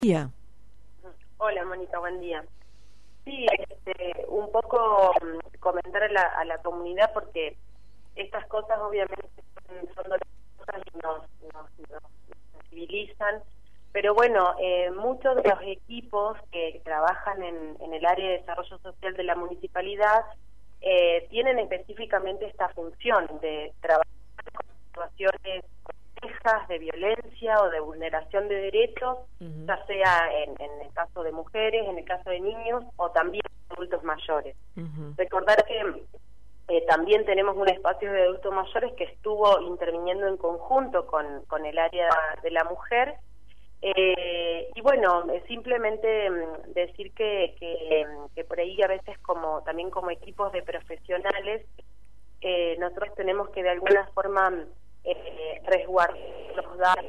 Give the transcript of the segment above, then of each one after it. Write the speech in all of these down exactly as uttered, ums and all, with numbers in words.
día. Hola, Mónica, buen día. Sí, este, un poco comentar a la, a la comunidad, porque estas cosas obviamente son dolorosas y nos, nos, nos sensibilizan, pero bueno, eh, muchos de los equipos que trabajan en, en el área de desarrollo social de la municipalidad eh, tienen específicamente esta función de trabajar con situaciones complejas de violencia o de vulneración de derechos, uh-huh. ya sea en, en el caso de mujeres, en el caso de niños o también de adultos mayores. Uh-huh. Recordar que eh, también tenemos un espacio de adultos mayores que estuvo interviniendo en conjunto con, con el área de la mujer. Eh, y bueno, simplemente um, decir que, que, que por ahí a veces como también como equipos de profesionales eh, nosotros tenemos que de alguna forma eh, resguardar los datos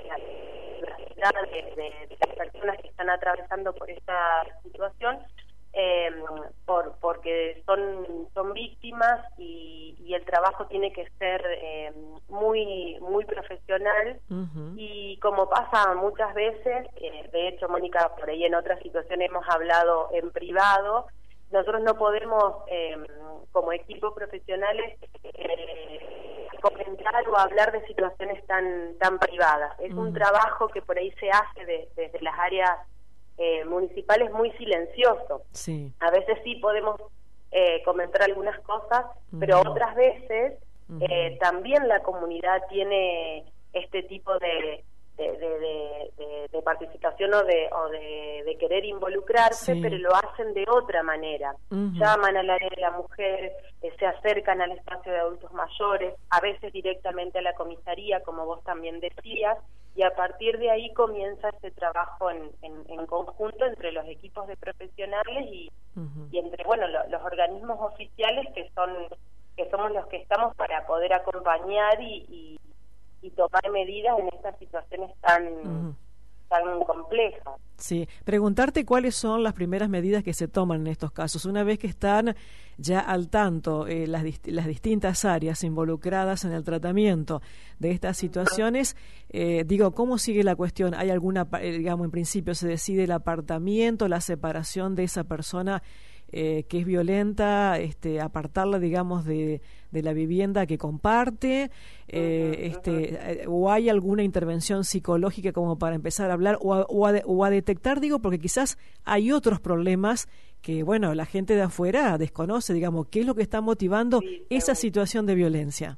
de, de, de las personas que están atravesando por esta situación, eh, por porque son son víctimas y, y el trabajo tiene que ser eh, muy muy profesional. Uh-huh. Y como pasa muchas veces, eh, de hecho, Mónica, por ahí en otras situaciones hemos hablado en privado, nosotros no podemos eh, como equipos profesionales eh, comentar o hablar de situaciones tan tan privadas. Es uh-huh. un trabajo que por ahí se hace de, desde las áreas Eh, municipal, es muy silencioso. Sí. A veces sí podemos eh, comentar algunas cosas, uh-huh. pero otras veces uh-huh. eh, también la comunidad tiene este tipo de de, de, de, de, de participación o de o de, de querer involucrarse, sí. pero lo hacen de otra manera. Uh-huh. Llaman al área de la mujer, eh, se acercan al espacio de adultos mayores, a veces directamente a la comisaría, como vos también decías, y a partir de ahí comienza este trabajo en, en, en conjunto entre los equipos de profesionales y, uh-huh. y entre bueno lo, los organismos oficiales que son que somos los que estamos para poder acompañar y, y, y tomar medidas en estas situaciones tan uh-huh. tan complejas. Sí, preguntarte cuáles son las primeras medidas que se toman en estos casos, una vez que están ya al tanto eh, las, dist- las distintas áreas involucradas en el tratamiento de estas situaciones. Eh, digo, ¿cómo sigue la cuestión? ¿Hay alguna, eh, digamos, en principio se decide el apartamiento, la separación de esa persona eh, que es violenta, este, apartarla, digamos, de, de la vivienda que comparte, eh, uh-huh, este, uh-huh. o hay alguna intervención psicológica como para empezar a hablar o a, o a, de, o a detectar, digo, porque quizás hay otros problemas que, bueno, la gente de afuera desconoce, digamos, qué es lo que está motivando sí, esa situación de violencia.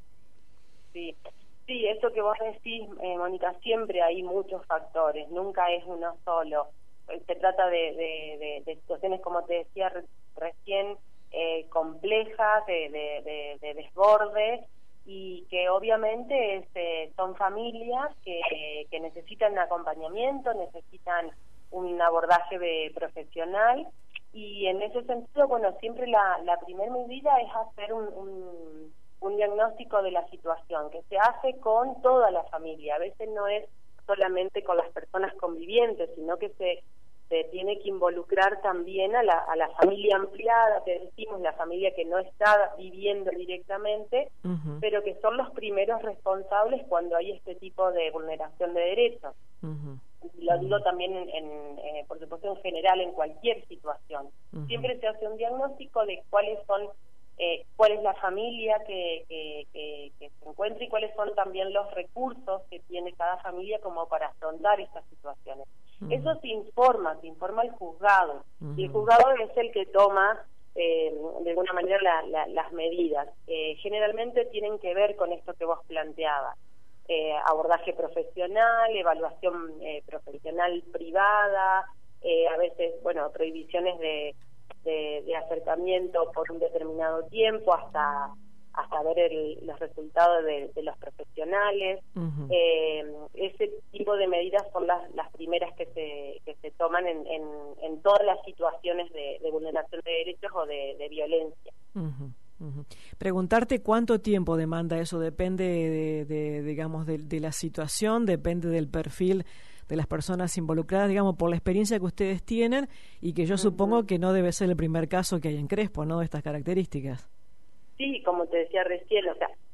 Sí, sí, eso que vos decís, eh, Mónica, siempre hay muchos factores, nunca es uno solo. Se trata de, de, de, de situaciones, como te decía re, recién, eh, complejas, de, de, de, de desborde, y que obviamente este, son familias que, que necesitan acompañamiento, necesitan un abordaje de profesional, y en ese sentido, bueno, siempre la, la primera medida es hacer un, un, un diagnóstico de la situación, que se hace con toda la familia. A veces no es solamente con las personas convivientes, sino que se, se tiene que involucrar también a la, a la familia ampliada, que decimos, la familia que no está viviendo directamente, uh-huh. pero que son los primeros responsables cuando hay este tipo de vulneración de derechos. Uh-huh. Lo digo también, en, en, eh, por supuesto, en general, en cualquier situación. Uh-huh. Siempre se hace un diagnóstico de cuáles son, eh, cuál es la familia que, que, que, que se encuentra y cuáles son también los recursos que tiene cada familia como para afrontar estas situaciones. Uh-huh. Eso se informa, se informa al juzgado. Uh-huh. Y el juzgado es el que toma, eh, de alguna manera, la, la, las medidas. Eh, generalmente tienen que ver con esto que vos planteabas. Eh, abordaje profesional, evaluación eh, profesional privada, eh, a veces, bueno, prohibiciones de, de, de acercamiento por un determinado tiempo hasta hasta ver el, los resultados de, de los profesionales. Uh-huh. Eh, ese tipo de medidas son las, las primeras que se que se toman en, en, en todas las situaciones de, de vulneración de derechos o de, de violencia. Uh-huh. Uh-huh. Preguntarte cuánto tiempo demanda eso, depende de, de digamos de, de la situación, depende del perfil de las personas involucradas, digamos, por la experiencia que ustedes tienen, y que yo uh-huh. supongo que no debe ser el primer caso que hay en Crespo, ¿no?, de estas características. Sí, como te decía recién, o sea,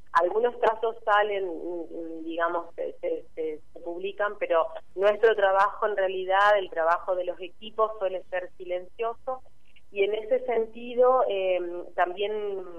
algunos casos salen, digamos, se, se, se, se publican, pero nuestro trabajo en realidad, el trabajo de los equipos suele ser silencioso. Y en ese sentido eh, también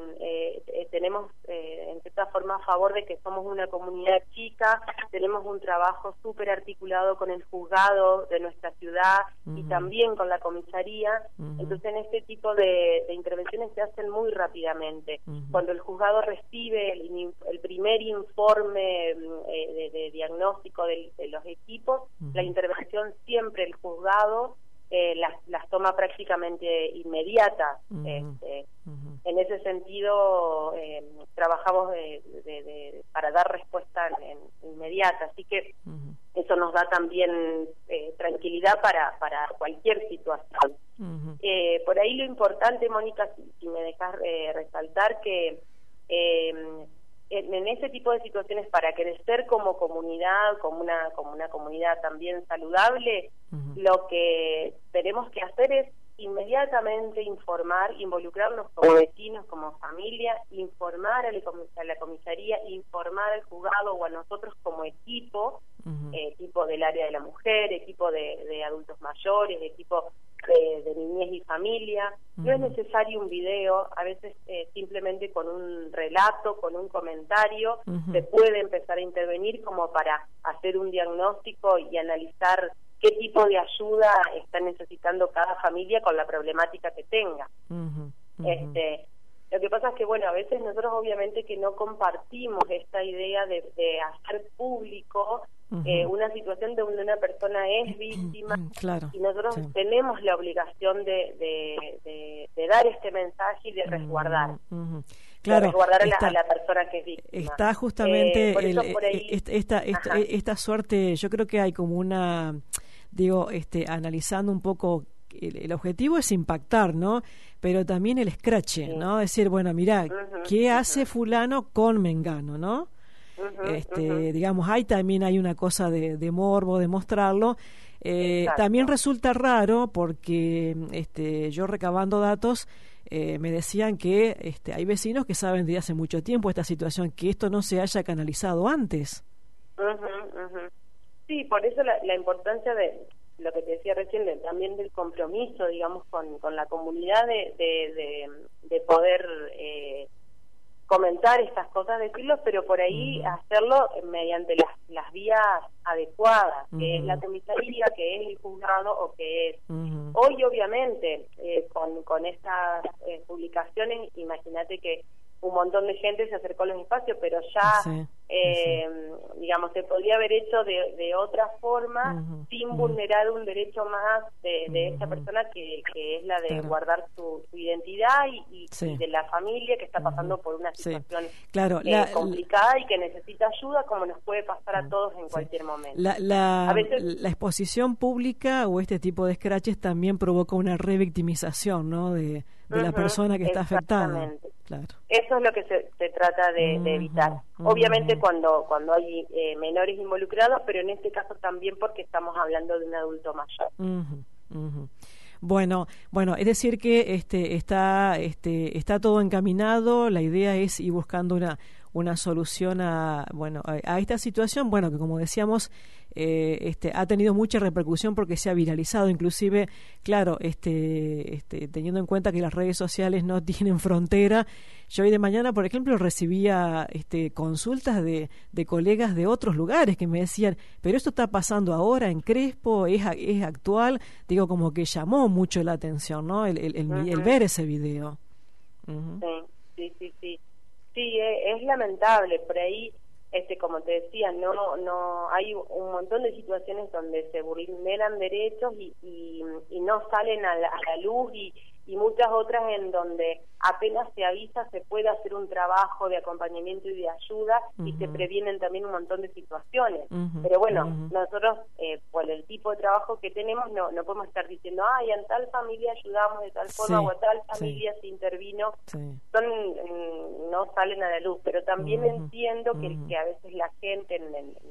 eh, eh, tenemos eh, en cierta forma a favor de que somos una comunidad chica, tenemos un trabajo súper articulado con el juzgado de nuestra ciudad uh-huh. y también con la comisaría, uh-huh. entonces en este tipo de, de intervenciones se hacen muy rápidamente. Uh-huh. Cuando el juzgado recibe el, el primer informe eh, de, de diagnóstico de, de los equipos, uh-huh. la intervención siempre el juzgado Eh, las, las toma prácticamente inmediatas. Uh-huh. Este, uh-huh. En ese sentido, eh, trabajamos de, de, de, para dar respuesta en, en inmediata, así que uh-huh. eso nos da también eh, tranquilidad para, para cualquier situación. Uh-huh. Eh, por ahí lo importante, Mónica, si, si me dejas eh, resaltar que eh, en, en ese tipo de situaciones, para crecer como comunidad, como una, como una comunidad también saludable, uh-huh. lo que tenemos que hacer es inmediatamente informar, involucrarnos como vecinos, como familia, informar a la, comis- a la comisaría, informar al juzgado o a nosotros como equipo, uh-huh. eh, equipo del área de la mujer, equipo de, de adultos mayores, equipo de, de niñez y familia. Uh-huh. No es necesario un video, a veces eh, simplemente con un relato, con un comentario, uh-huh. se puede empezar a intervenir como para hacer un diagnóstico y analizar qué tipo de ayuda está necesitando cada familia con la problemática que tenga. Uh-huh, uh-huh. Este, lo que pasa es que, bueno, a veces nosotros obviamente que no compartimos esta idea de, de hacer público uh-huh. eh, una situación donde una persona es víctima, claro, y nosotros sí. tenemos la obligación de, de, de, de dar este mensaje y de resguardar. Uh-huh. Claro, de resguardar está, a, la, a la persona que es víctima. Está justamente eh, por eso el, por ahí, esta, esta, esta suerte, yo creo que hay como una, digo, este, analizando un poco, el, el objetivo es impactar, ¿no? Pero también el escrache, sí. ¿no? Decir, bueno, mirá, uh-huh, ¿qué uh-huh. hace fulano con mengano, ¿no? Uh-huh, este, uh-huh. digamos, ahí también hay una cosa de, de morbo, de mostrarlo. Eh, también resulta raro porque este, yo recabando datos, Eh, me decían que este, hay vecinos que saben de hace mucho tiempo esta situación, que esto no se haya canalizado antes. Uh-huh, uh-huh. Sí, por eso la, la importancia de lo que te decía recién, de, también del compromiso, digamos, con, con la comunidad de, de, de, de poder eh, comentar estas cosas, decirlo, pero por ahí uh-huh. hacerlo mediante las, las vías adecuadas, uh-huh. que es la comisaría, que es el juzgado o que es... Uh-huh. Hoy, obviamente, eh, con, con estas eh, publicaciones, imagínate que un montón de gente se acercó a los espacios, pero ya, sí, eh, sí. digamos, se podría haber hecho de, de otra forma, uh-huh, sin uh-huh. vulnerar un derecho más de, de uh-huh. esta persona, que, que es la de claro. guardar su, su identidad y, y, sí. y de la familia que está pasando uh-huh. por una situación sí. claro, eh, la, complicada y que necesita ayuda, como nos puede pasar a todos en sí. cualquier momento. La, la, a veces, la exposición pública o este tipo de scratches también provoca una revictimización, ¿no?, de, de uh-huh, la persona que está afectada. Claro. Eso es lo que se, se trata de, uh-huh, de evitar. Uh-huh. Obviamente cuando cuando hay eh, menores involucrados, pero en este caso también porque estamos hablando de un adulto mayor. Uh-huh, uh-huh. Bueno, bueno, es decir que este está este está todo encaminado. La idea es ir buscando una una solución a bueno a, a esta situación, bueno, que como decíamos eh, este ha tenido mucha repercusión porque se ha viralizado, inclusive, claro, este este teniendo en cuenta que las redes sociales no tienen frontera. Yo hoy de mañana, por ejemplo, recibía este consultas de, de colegas de otros lugares que me decían, pero esto está pasando ahora en Crespo, es, es actual. Digo, como que llamó mucho la atención, ¿no?, el, el, el, uh-huh. el ver ese video. Uh-huh. Sí, sí, sí, sí. Sí, es, es lamentable. Por ahí, este, como te decía, no, no hay un montón de situaciones donde se vulneran derechos y, y, y no salen a la, a la luz, y, y muchas otras en donde apenas se avisa se puede hacer un trabajo de acompañamiento y de ayuda, uh-huh. y se previenen también un montón de situaciones. Uh-huh. Pero bueno, uh-huh. nosotros, eh, por el tipo de trabajo que tenemos, no no podemos estar diciendo, ay, en tal familia ayudamos de tal forma, sí, o a tal familia sí. se intervino. Sí. Son no salen a la luz, pero también uh-huh. entiendo que, uh-huh. que a veces la gente en, en, en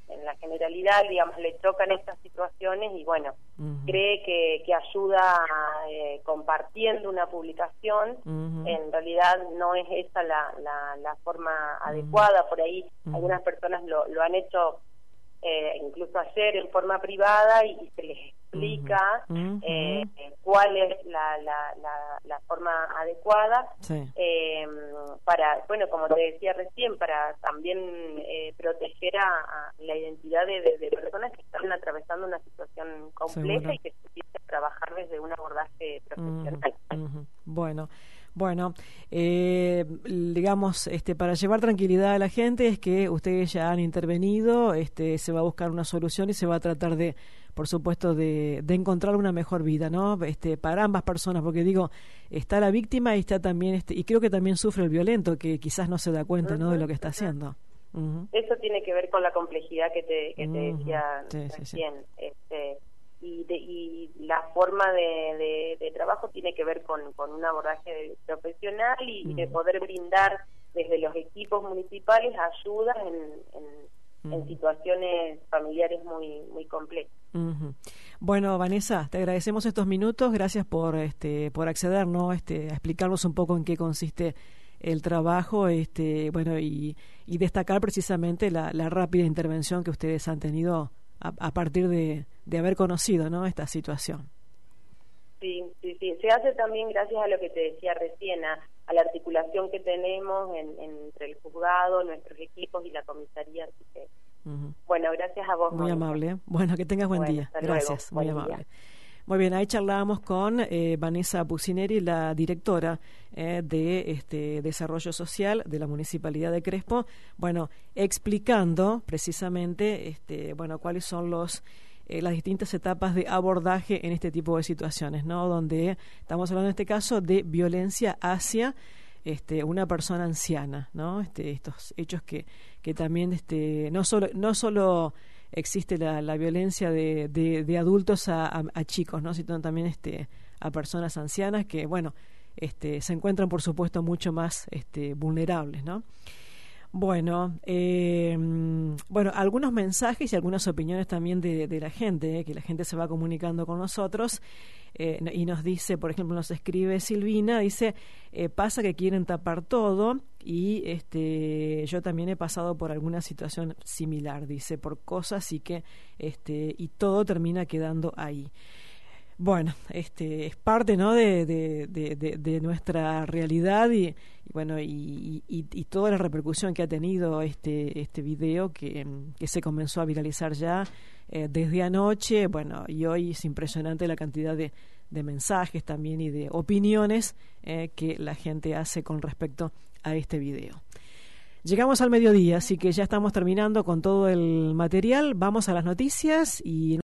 en la generalidad, digamos, le tocan estas situaciones y bueno, uh-huh. cree que, que ayuda eh, compartiendo una publicación. Uh-huh. En realidad no es esa la, la, la forma uh-huh. adecuada. Por ahí uh-huh. algunas personas lo, lo han hecho eh, incluso ayer en forma privada y, y se les explica uh-huh. eh, cuál es la, la, la, la forma adecuada sí. eh, para, bueno, como te decía recién, para también eh, proteger a, a la identidad de, de, de personas que están atravesando una situación compleja. Seguro. Y que se tiene que trabajar desde un abordaje profesional. Uh-huh. Uh-huh. Bueno, Bueno, eh, digamos, este, para llevar tranquilidad a la gente es que ustedes ya han intervenido, este, se va a buscar una solución y se va a tratar de, por supuesto, de, de encontrar una mejor vida, ¿no? Este, para ambas personas, porque digo, está la víctima y está también, este, y creo que también sufre el violento, que quizás no se da cuenta, ¿no?, de lo que está haciendo. Uh-huh. Eso tiene que ver con la complejidad que te, que te uh-huh. decía sí, recién. Sí, sí. Este, y, de, y la forma de, de, de trabajo tiene que ver con, con un abordaje profesional y, uh-huh. y de poder brindar desde los equipos municipales ayudas en, en, uh-huh. en situaciones familiares muy muy complejas. Uh-huh. Bueno, Vanessa, te agradecemos estos minutos, gracias por este por acceder, ¿no? Este, a explicarnos un poco en qué consiste el trabajo, este, bueno, y, y destacar precisamente la, la rápida intervención que ustedes han tenido a, a partir de, de haber conocido, ¿no?, esta situación. Sí, sí, sí. Se hace también gracias a lo que te decía recién, a, a la articulación que tenemos en, en, entre el juzgado, nuestros equipos y la comisaría. Así que, uh-huh. bueno, gracias a vos. Muy Mónica. Amable. ¿eh? Bueno, que tengas buen bueno, día. Gracias, muy buen amable. Día. Muy bien, ahí charlábamos con eh, Vanessa Pucineri, la directora eh, de este Desarrollo Social de la Municipalidad de Crespo, bueno, explicando precisamente este, bueno, cuáles son los eh, las distintas etapas de abordaje en este tipo de situaciones, ¿no?, donde estamos hablando en este caso de violencia hacia este, una persona anciana, ¿no? Este, estos hechos que, que también este, no solo, no solo existe la, la violencia de, de, de adultos a, a, a chicos, ¿no?, sino también este, a personas ancianas que, bueno, este, se encuentran, por supuesto, mucho más este, vulnerables, ¿no? Bueno, eh, bueno, algunos mensajes y algunas opiniones también de, de la gente, eh, que la gente se va comunicando con nosotros eh, y nos dice, por ejemplo, nos escribe Silvina, dice, eh, pasa que quieren tapar todo y este, yo también he pasado por alguna situación similar, dice, por cosas y que este, y todo termina quedando ahí. Bueno, este es parte, ¿no?, de, de, de, de, de nuestra realidad y, y bueno y, y, y toda la repercusión que ha tenido este este video que, que se comenzó a viralizar ya eh, desde anoche, bueno, y hoy es impresionante la cantidad de, de mensajes también y de opiniones eh, que la gente hace con respecto a este video. Llegamos al mediodía, así que ya estamos terminando con todo el material. Vamos a las noticias y